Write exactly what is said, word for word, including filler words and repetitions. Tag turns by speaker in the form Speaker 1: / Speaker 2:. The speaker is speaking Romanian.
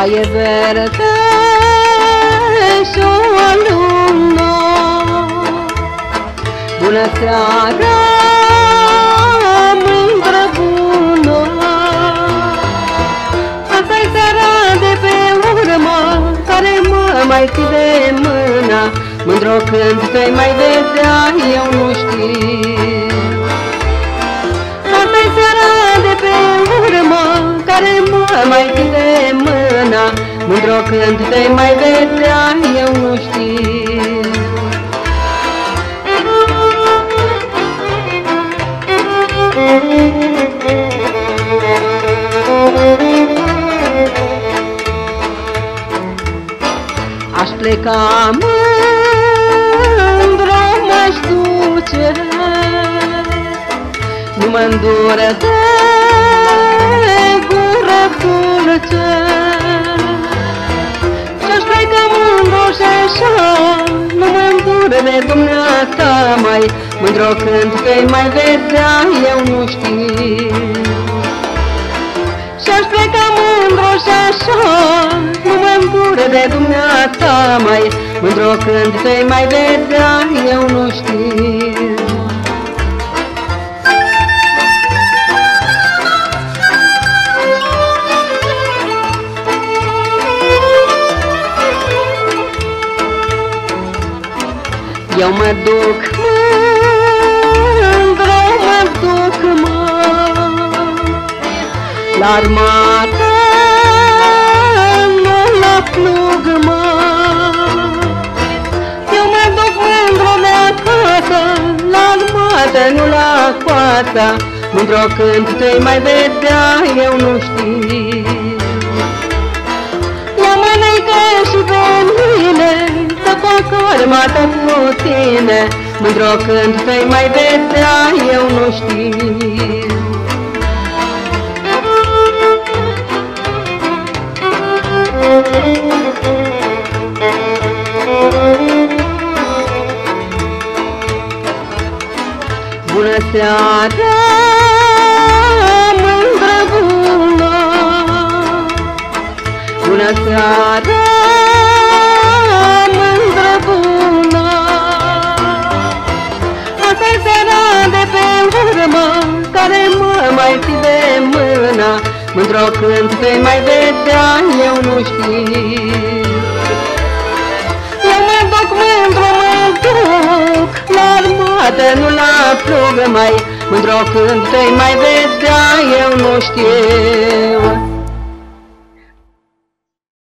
Speaker 1: ploaie verde și o lună. Bună seara, mândră bună, asta-i seara de pe urmă, care mă mai ții de mână. Mândr-o când te-ai mai vedea, eu nu știu. Asta-i seara de pe urmă, care mă mai ții de mână. Mândr-o când te-ai mai vedea, eu nu știu. Aș pleca mândră, m-aș duce, nu mă îndură de gură dulce. Și-aș pleca mândră și așa, nu mă îndură de dumneata mai. Mândră când te-ai mai vedea, eu nu știu. Și-aș pleca mândră și așa, nu mă îndură de dumneata mai. Mândră când te-ai mai vedea, eu nu știu. Eu mă duc mândră, mă duc mă la armată, nu la plug mă. Eu mă duc mândră de acasă, la armată, nu la coasă. Mândră când te-ai mai vedea, eu nu știu. Ia mănâncă și pe mine, să fac armată cu tine. Mândră când te-ai mai vedea, eu nu știu. Bună seara, mândră bună, bună seara, mândră bună. Asta-i seara de pe urmă, care mă mai ții de mână. Mândră când te-ai mai vedea, eu nu știu. Eu mă duc mândră, mă duc la armată, nu la plug mai. Mândră când te-ai mai vedea, eu nu știu.